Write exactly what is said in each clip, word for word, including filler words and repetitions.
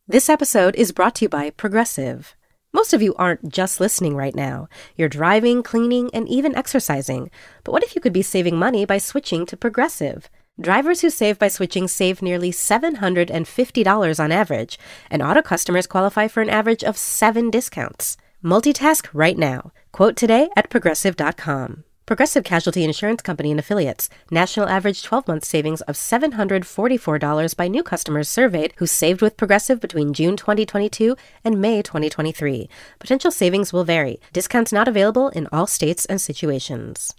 This episode is brought to you by Progressive. Most of you aren't just listening right now. You're driving, cleaning, and even exercising. But what if you could be saving money by switching to Progressive? Drivers who save by switching save nearly seven hundred fifty dollars on average, and auto customers qualify for an average of seven discounts. Multitask right now. Quote today at progressive dot com. Progressive Casualty Insurance Company and Affiliates. National average twelve-month savings of seven hundred forty-four dollars by new customers surveyed who saved with Progressive between June twenty twenty-two and May twenty twenty-three. Potential savings will vary. Discounts not available in all states and situations.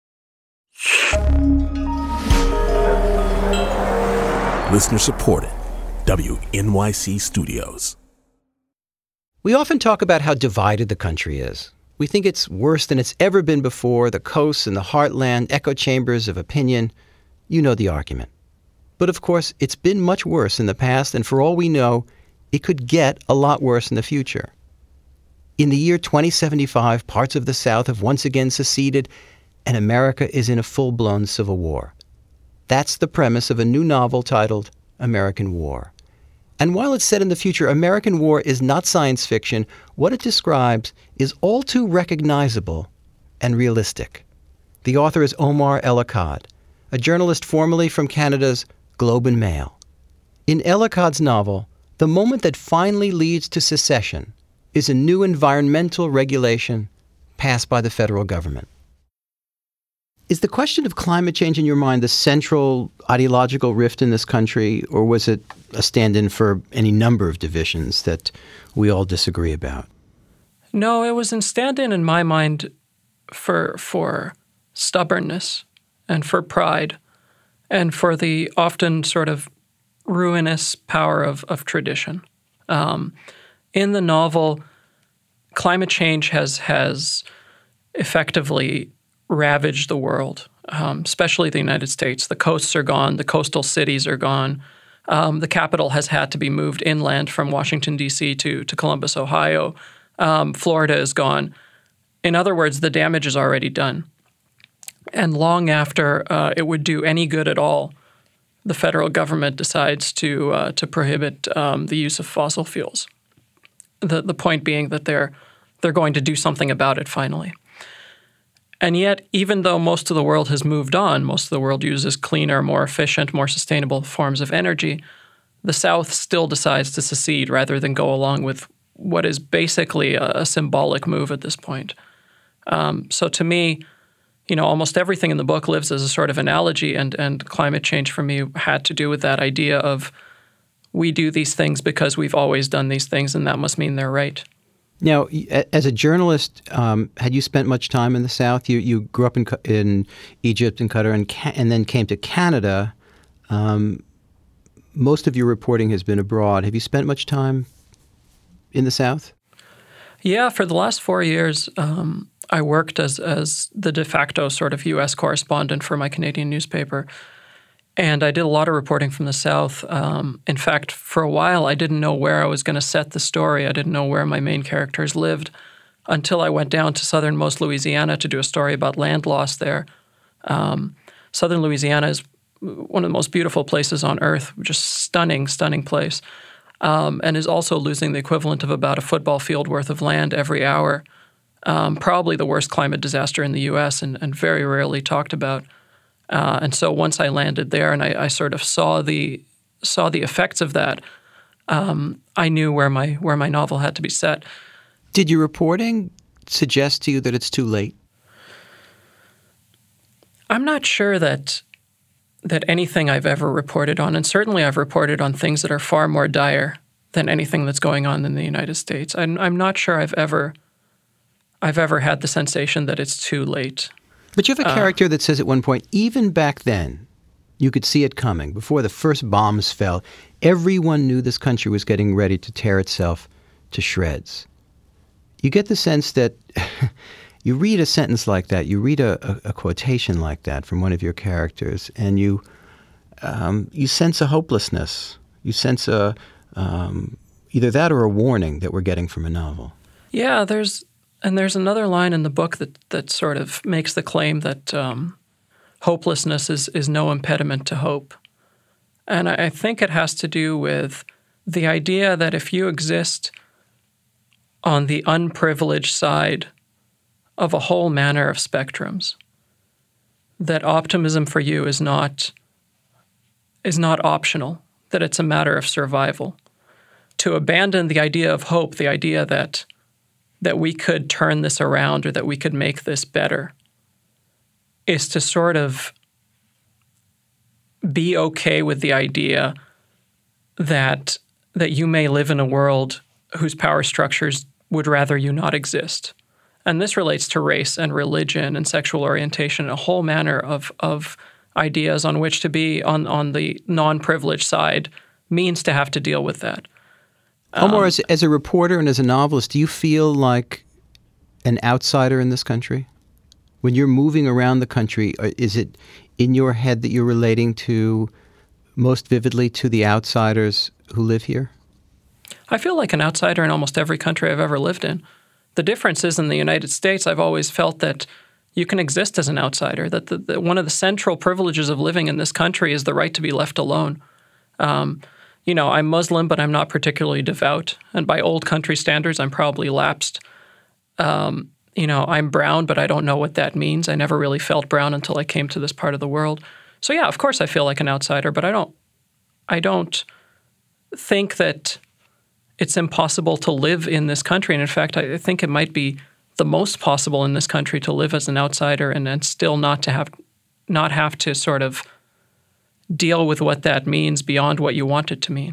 Listener supported. W N Y C Studios. We often talk about how divided the country is. We think it's worse than it's ever been before, the coasts and the heartland, echo chambers of opinion. You know the argument. But of course, it's been much worse in the past, and for all we know, it could get a lot worse in the future. In the year twenty seventy-five, parts of the South have once again seceded, and America is in a full-blown civil war. That's the premise of a new novel titled American War. And while it's set in the future, American War is not science fiction. What it describes is all too recognizable and realistic. The author is Omar El-Akkad, a journalist formerly from Canada's Globe and Mail. In El-Akkad's novel, the moment that finally leads to secession is a new environmental regulation passed by the federal government. Is the question of climate change in your mind the central ideological rift in this country, or was it a stand-in for any number of divisions that we all disagree about? No, it was a stand-in in my mind for for stubbornness and for pride and for the often sort of ruinous power of, of tradition. Um, in the novel, climate change has has effectively ravaged the world, um, especially the United States. The coasts are gone. The coastal cities are gone. Um, the capital has had to be moved inland from Washington, D C to, to Columbus, Ohio. Um, Florida is gone. In other words, the damage is already done. And long after uh, it would do any good at all, the federal government decides to uh, to prohibit um, the use of fossil fuels. The the point being that they're they're going to do something about it finally. And yet, even though most of the world has moved on, most of the world uses cleaner, more efficient, more sustainable forms of energy, the South still decides to secede rather than go along with what is basically a, a symbolic move at this point. Um, so to me, you know, almost everything in the book lives as a sort of analogy, and, and climate change for me had to do with that idea of we do these things because we've always done these things, and that must mean they're right. Now, as a journalist, um, had you spent much time in the South? You you grew up in in Egypt and Qatar, and ca- and then came to Canada. Um, most of your reporting has been abroad. Have you spent much time in the South? Yeah, for the last four years, um, I worked as as the de facto sort of U S correspondent for my Canadian newspaper. And I did a lot of reporting from the South. Um, in fact, for a while, I didn't know where I was going to set the story. I didn't know where my main characters lived until I went down to southernmost Louisiana to do a story about land loss there. Um, Southern Louisiana is one of the most beautiful places on earth, just stunning, stunning place, um, and is also losing the equivalent of about a football field worth of land every hour. Um, probably the worst climate disaster in the U S and, and very rarely talked about. Uh, and so once I landed there and I, I sort of saw the saw the effects of that, um, I knew where my where my novel had to be set. Did your reporting suggest to you that it's too late? I'm not sure that that anything I've ever reported on, and certainly I've reported on things that are far more dire than anything that's going on in the United States. I'm, I'm not sure I've ever I've ever had the sensation that it's too late. But you have a character uh, that says at one point, even back then, you could see it coming. Before the first bombs fell, everyone knew this country was getting ready to tear itself to shreds. You get the sense that you read a sentence like that, you read a, a, a quotation like that from one of your characters, and you um, you sense a hopelessness. You sense a um, either that or a warning that we're getting from a novel. Yeah, there's and there's another line in the book that that sort of makes the claim that um, hopelessness is is no impediment to hope, and I, I think it has to do with the idea that if you exist on the unprivileged side of a whole manner of spectrums, that optimism for you is not is not optional, that it's a matter of survival. To abandon the idea of hope, the idea that that we could turn this around or that we could make this better, is to sort of be okay with the idea that that you may live in a world whose power structures would rather you not exist. And this relates to race and religion and sexual orientation, a whole manner of of ideas on which to be on, on the non-privileged side means to have to deal with that. Omar, Um, as, as a reporter and as a novelist, do you feel like an outsider in this country? When you're moving around the country, uh, is it in your head that you're relating to most vividly to the outsiders who live here? I feel like an outsider in almost every country I've ever lived in. The difference is in the United States, I've always felt that you can exist as an outsider, that the, the, one of the central privileges of living in this country is the right to be left alone. Um, you know, I'm Muslim, but I'm not particularly devout. And by old country standards, I'm probably lapsed. Um, you know, I'm brown, but I don't know what that means. I never really felt brown until I came to this part of the world. So yeah, of course I feel like an outsider, but I don't, I don't think that it's impossible to live in this country. And in fact, I think it might be the most possible in this country to live as an outsider and, and still not to have not have to sort of deal with what that means beyond what you want it to mean.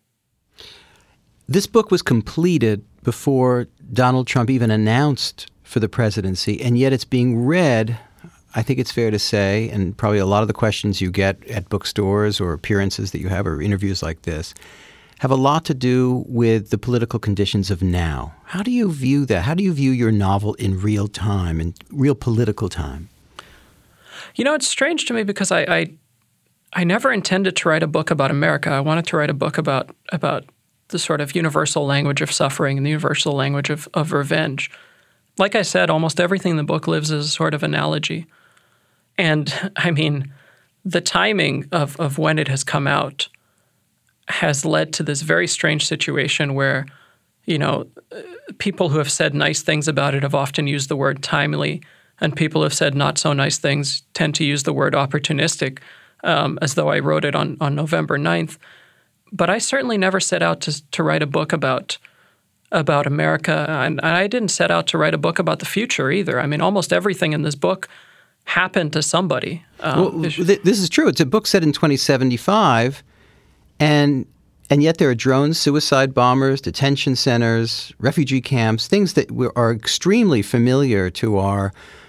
This book was completed before Donald Trump even announced for the presidency, and yet it's being read, I think it's fair to say, and probably a lot of the questions you get at bookstores or appearances that you have or interviews like this have a lot to do with the political conditions of now. How do you view that? How do you view your novel in real time, in real political time? You know, it's strange to me because I, I I never intended to write a book about America. I wanted to write a book about about the sort of universal language of suffering and the universal language of, of revenge. Like I said, almost everything in the book lives as a sort of analogy. And I mean, the timing of, of when it has come out has led to this very strange situation where, you know, people who have said nice things about it have often used the word timely, and people who have said not so nice things tend to use the word opportunistic, um, as though I wrote it on, on November ninth. But I certainly never set out to to write a book about about America, and I didn't set out to write a book about the future either. I mean, almost everything in this book happened to somebody. Um, well, th- this is true. It's a book set in twenty seventy-five, and and yet there are drones, suicide bombers, detention centers, refugee camps, things that are extremely familiar to our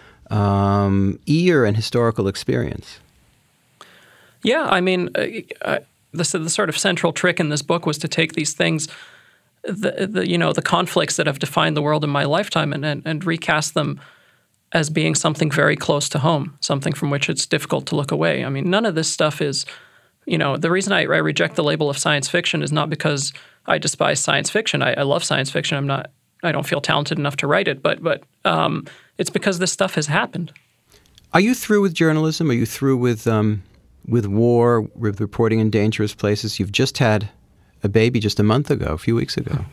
um, ear and historical experience. Yeah, I mean, uh, the, the sort of central trick in this book was to take these things, the, the you know, the conflicts that have defined the world in my lifetime, and, and, and recast them as being something very close to home, something from which it's difficult to look away. I mean, none of this stuff is, you know, the reason I, I reject the label of science fiction is not because I despise science fiction. I, I love science fiction. I'm not, I don't feel talented enough to write it, but but um, it's because this stuff has happened. Are you through with journalism? Are you through with um, with war, with reporting in dangerous places? You've just had a baby just a month ago, a few weeks ago.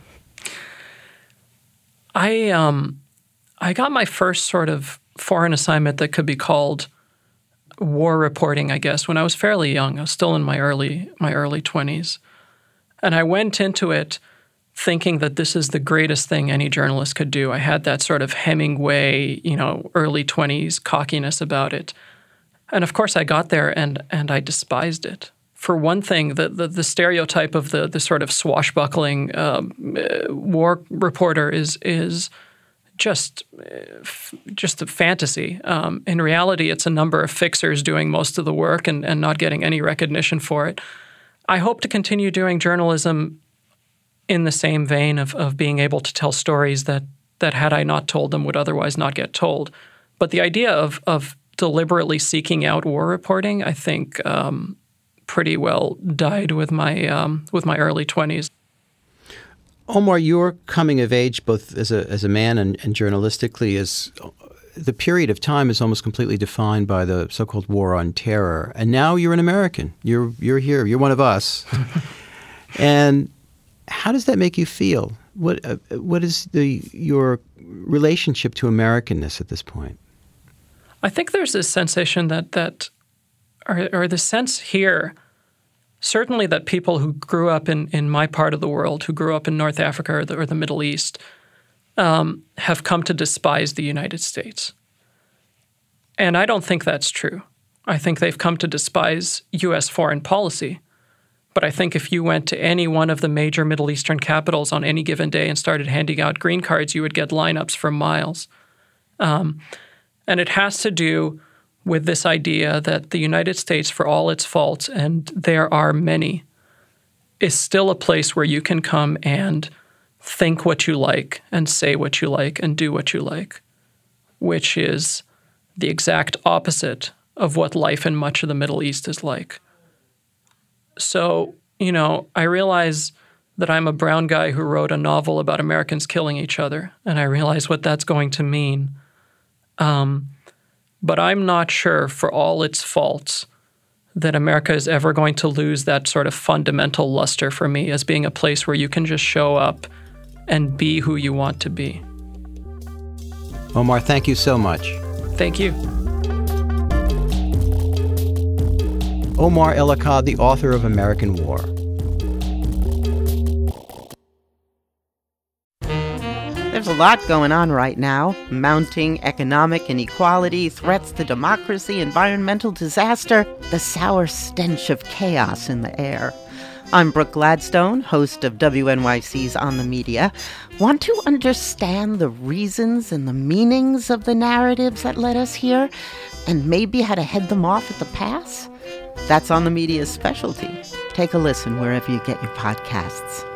I um, I got my first sort of foreign assignment that could be called war reporting, I guess, when I was fairly young. I was still in my early my early twenties. And I went into it thinking that this is the greatest thing any journalist could do. I had that sort of Hemingway, you know, early twenties cockiness about it. And of course I got there and and I despised it. For one thing, the the, the stereotype of the the sort of swashbuckling um, uh, war reporter is is just just a fantasy. Um, in reality, it's a number of fixers doing most of the work and, and not getting any recognition for it. I hope to continue doing journalism in the same vein of, of being able to tell stories that, that had I not told them would otherwise not get told. But the idea of, of deliberately seeking out war reporting, I think, um, pretty well died with my um, with my early twenties. Omar, your coming of age, both as a as a man and, and journalistically, is the period of time is almost completely defined by the so-called war on terror. And now you're an American. You're you're here. You're one of us. and how does that make you feel? What uh, what is the your relationship to Americanness at this point? I think there's this sensation that that, or, or the sense here, certainly that people who grew up in, in my part of the world, who grew up in North Africa or the, or the Middle East, um, have come to despise the United States. And I don't think that's true. I think they've come to despise U S foreign policy. But I think if you went to any one of the major Middle Eastern capitals on any given day and started handing out green cards, you would get lineups for miles. Um, and it has to do with this idea that the United States, for all its faults, and there are many, is still a place where you can come and think what you like and say what you like and do what you like, which is the exact opposite of what life in much of the Middle East is like. So, you know, I realize that I'm a brown guy who wrote a novel about Americans killing each other, and I realize what that's going to mean. Um, but I'm not sure, for all its faults, that America is ever going to lose that sort of fundamental luster for me as being a place where you can just show up and be who you want to be. Omar, thank you so much. Thank you. Omar El-Akkad, the author of American War. There's a lot going on right now. Mounting economic inequality, threats to democracy, environmental disaster, the sour stench of chaos in the air. I'm Brooke Gladstone, host of W N Y C's On the Media. Want to understand the reasons and the meanings of the narratives that led us here, and maybe how to head them off at the pass? That's On the Media's specialty. Take a listen wherever you get your podcasts.